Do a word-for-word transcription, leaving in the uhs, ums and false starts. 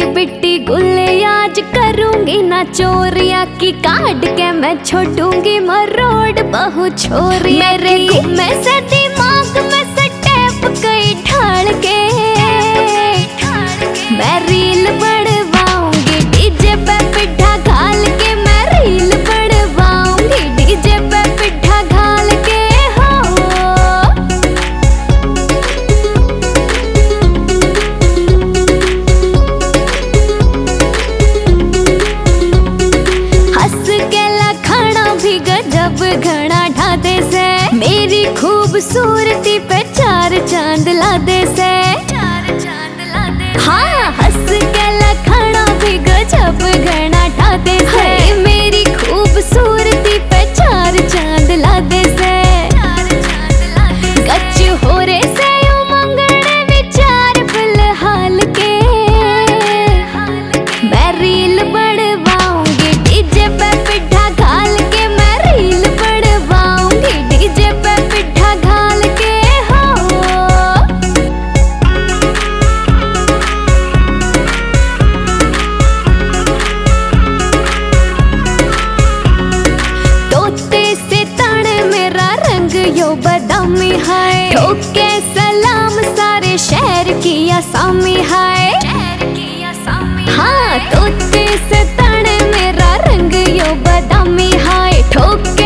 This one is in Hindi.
बिट्टी गुल्ले आज करूंगी ना चोरिया की काट के मैं छोड़ूंगी मरोड़ बहु छोरी। मेरे घूमे से दिमाग में से टैप कई ढाल के मैं रील बढ़वाऊंगी डीजे पे पिट्ठा घाल के मैं रील बढ़वाऊंगी डीजे पे पिट्ठा घाल के हो। हंस के लखना भी गजब घना ढादे से मेरी खूबसूरती पे चार चांद ला दे से। हाँ हंस के लखना भी गजब घना ढादे से मेरी खूबसूरती पे चार चांद ला दे से। गच हो रे से उमंगने विचार फिलहाल के मैं रील बढ़वाऊंगी डीजे पे पिट्ठा घाल के मैं रील बढ़वाऊंगी डीजे पे पिट्ठा घाल के हो। तोते से तण मेरा रंग यो बदामी है ठोके सलाम सारे शहर की असामी है। हाँ तोते से तण मेरा रंग यो बदामी है ठोके